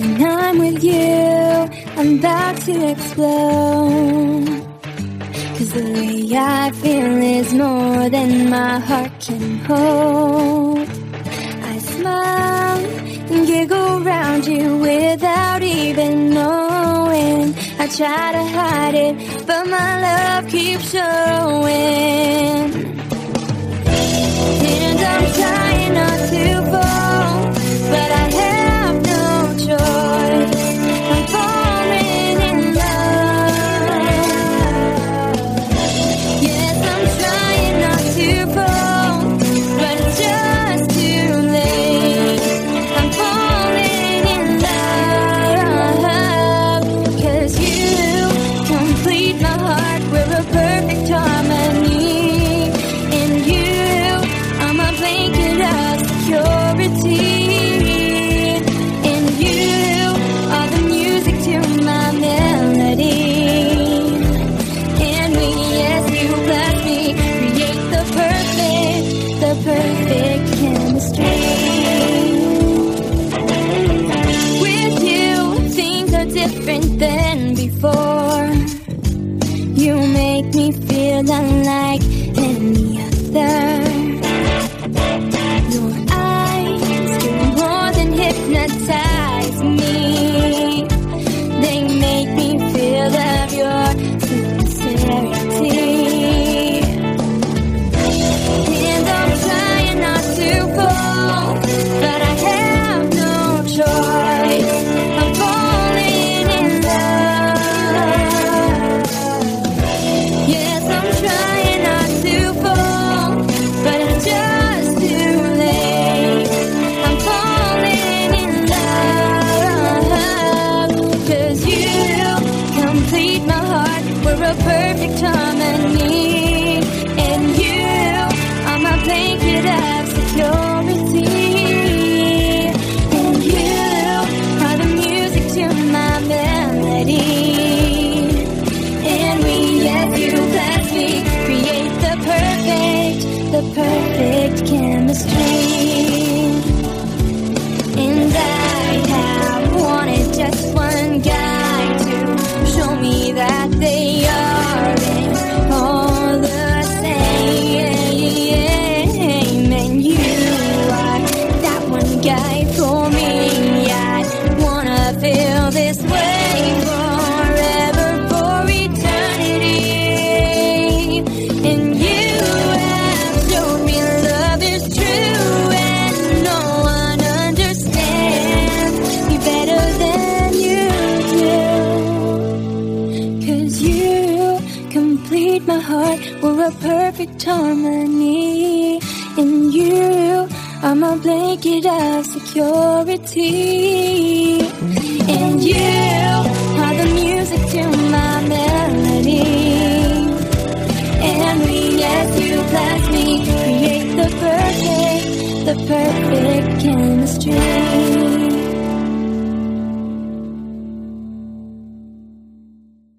When I'm with you, I'm about to explode. 'Cause the way I feel is more than my heart can hold. I smile and giggle around you without even knowing. I try to hide it, but my love keeps showing. And I'm trying not to fall, but I have no choice. I'm falling in love. Yes, I'm trying not to fall, but it's just too late. I'm falling in love. 'Cause you complete my heart. We're a perfect harmony. And you are my blanket of security. And you are the music to my melody. And we, yes, you plus me, create the perfect chemistry. With you, things are different than before. You make me feel unlike any other. Your eyes do more than hypnotize me. They make me feel of your sincerity. And I'm trying not to fall, but I have no choice. I'm falling in love. Yes, I'm trying not to fall, but it's just too late. I'm falling in love. 'Cause you complete my heart. We're a perfect harmony. And you are my blanket of security. And you are the music to my melody. And we, yes, you bless me, create the perfect chemistry. And I have wanted just one guy to show me that they aren't all the same. And you are that one guy for me. I wanna feel this way forever, for eternity. And you have shown me love is true, and no one understands me better than you do. 'Cause you complete my heart. We're a perfect harmony. And you are my blanket of security. And you are the music to my melody. And we, yes, you bless me, create the perfect chemistry.